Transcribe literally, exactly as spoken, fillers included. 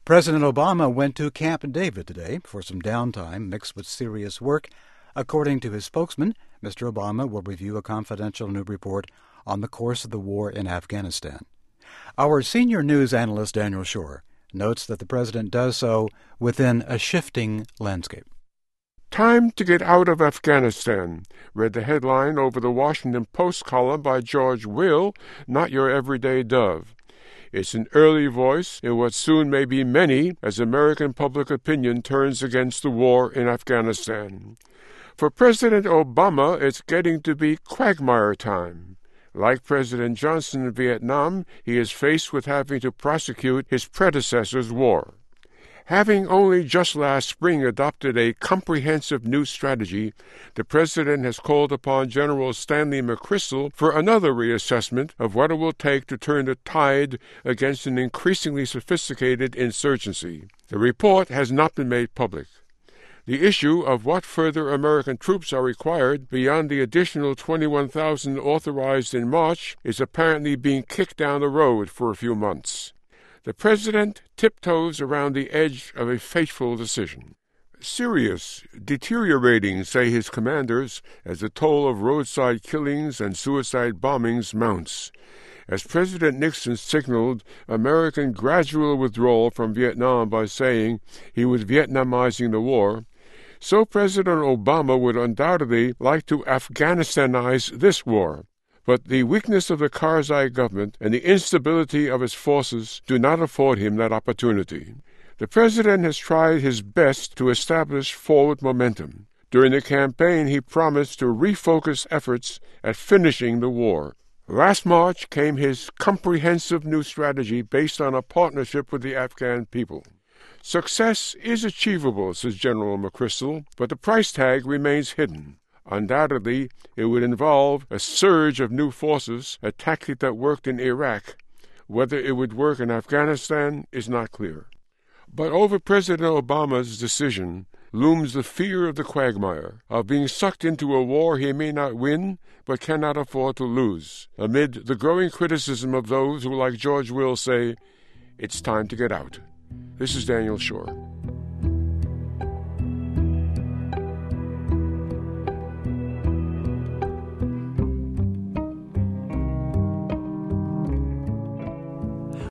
President Obama went to Camp David today for some downtime mixed with serious work. According to his spokesman, Mister Obama will review a confidential new report on the course of the war in Afghanistan. Our senior news analyst, Daniel Schorr, notes that the president does so within a shifting landscape. Time to get out of Afghanistan, read the headline over the Washington Post column by George Will, Not Your Everyday Dove. It's an early voice in what soon may be many as American public opinion turns against the war in Afghanistan. For President Obama, it's getting to be quagmire time. Like President Johnson in Vietnam, he is faced with having to prosecute his predecessor's war. Having only just last spring adopted a comprehensive new strategy, the President has called upon General Stanley McChrystal for another reassessment of what it will take to turn the tide against an increasingly sophisticated insurgency. The report has not been made public. The issue of what further American troops are required beyond the additional twenty-one thousand authorized in March is apparently being kicked down the road for a few months. The President tiptoes around the edge of a fateful decision. Serious, deteriorating, say his commanders, as the toll of roadside killings and suicide bombings mounts. As President Nixon signaled American gradual withdrawal from Vietnam by saying he was Vietnamizing the war, so President Obama would undoubtedly like to Afghanistanize this war. But the weakness of the Karzai government and the instability of its forces do not afford him that opportunity. The president has tried his best to establish forward momentum. During the campaign, he promised to refocus efforts at finishing the war. Last March came his comprehensive new strategy based on a partnership with the Afghan people. Success is achievable, says General McChrystal, but the price tag remains hidden. Undoubtedly, it would involve a surge of new forces, a tactic that worked in Iraq. Whether it would work in Afghanistan is not clear. But over President Obama's decision looms the fear of the quagmire, of being sucked into a war he may not win but cannot afford to lose, amid the growing criticism of those who, like George Will, say, it's time to get out. This is Daniel Schorr.